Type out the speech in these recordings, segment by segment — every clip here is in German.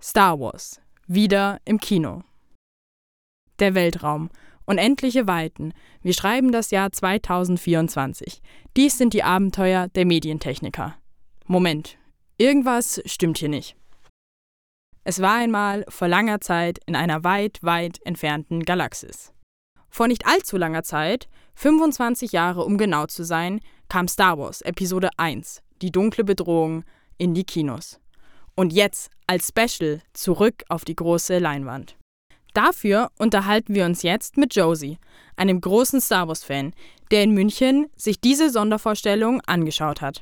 Star Wars, wieder im Kino. Der Weltraum, unendliche Weiten. Wir schreiben das Jahr 2024. Dies sind die Abenteuer der Medientechniker. Moment, irgendwas stimmt hier nicht. Es war einmal vor langer Zeit in einer weit, weit entfernten Galaxis. Vor nicht allzu langer Zeit, 25 Jahre um genau zu sein, kam Star Wars Episode 1, die dunkle Bedrohung, in die Kinos. Und jetzt als Special zurück auf die große Leinwand. Dafür unterhalten wir uns jetzt mit Josie, einem großen Star Wars-Fan, der in München sich diese Sondervorstellung angeschaut hat.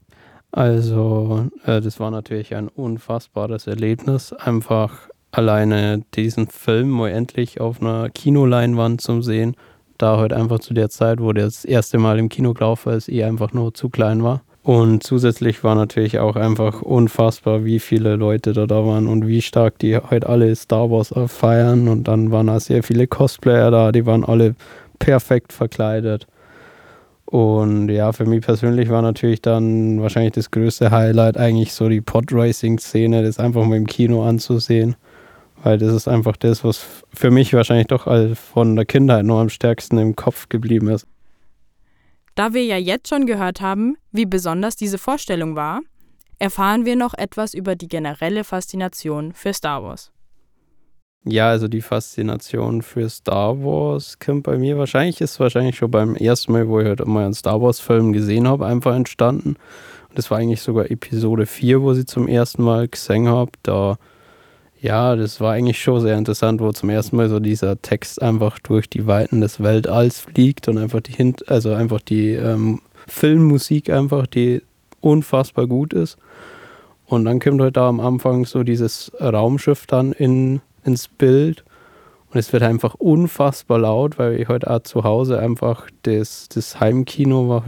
Also, das war natürlich ein unfassbares Erlebnis, einfach alleine diesen Film mal endlich auf einer Kinoleinwand zu sehen, da heute einfach zu der Zeit, wo der das erste Mal im Kino gelaufen ist, einfach nur zu klein war. Und zusätzlich war natürlich auch einfach unfassbar, wie viele Leute da waren und wie stark die heute alle Star Wars feiern. Und dann waren auch sehr viele Cosplayer da, die waren alle perfekt verkleidet. Und ja, für mich persönlich war natürlich dann wahrscheinlich das größte Highlight eigentlich so die Podracing-Szene, das einfach mal im Kino anzusehen. Weil das ist einfach das, was für mich wahrscheinlich doch von der Kindheit noch am stärksten im Kopf geblieben ist. Da wir ja jetzt schon gehört haben, wie besonders diese Vorstellung war, erfahren wir noch etwas über die generelle Faszination für Star Wars. Ja, also die Faszination für Star Wars kommt bei mir ist wahrscheinlich schon beim ersten Mal, wo ich halt mal einen Star Wars-Film gesehen habe, einfach entstanden. Und das war eigentlich sogar Episode 4, wo ich zum ersten Mal gesehen habe. Das war eigentlich schon sehr interessant, wo zum ersten Mal so dieser Text einfach durch die Weiten des Weltalls fliegt und einfach die Filmmusik einfach, die unfassbar gut ist. Und dann kommt halt da am Anfang so dieses Raumschiff dann ins Bild und es wird einfach unfassbar laut, weil ich heute auch zu Hause einfach das Heimkino war,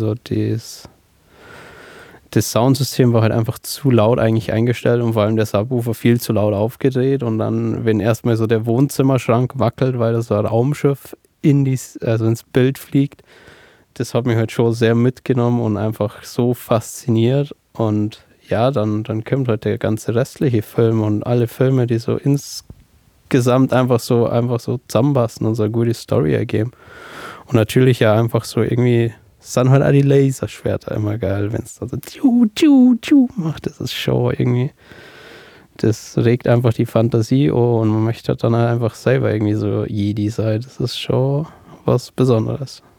das Soundsystem war halt einfach zu laut eigentlich eingestellt und vor allem der Subwoofer viel zu laut aufgedreht und dann, wenn erstmal so der Wohnzimmerschrank wackelt, weil das so ein Raumschiff ins Bild fliegt, das hat mich halt schon sehr mitgenommen und einfach so fasziniert und ja, dann kommt halt der ganze restliche Film und alle Filme, die so insgesamt einfach so zusammenpassen und so eine gute Story ergeben. Und natürlich ja einfach so irgendwie sind halt auch die Laserschwerter immer geil, wenn es da so tschu macht. Das ist schon irgendwie, das regt einfach die Fantasie und man möchte dann halt einfach selber irgendwie so Jedi sein. Das ist schon was Besonderes.